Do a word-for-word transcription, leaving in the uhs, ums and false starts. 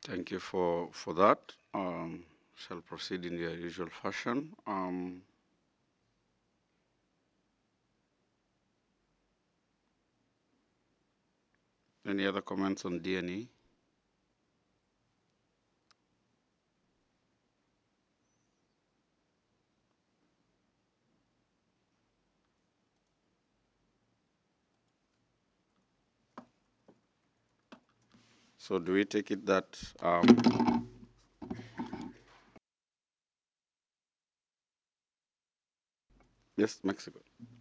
Thank you for, for that. Um, shall proceed in the usual fashion. Um, any other comments on D N E? So do we take it that um, yes, Mexico.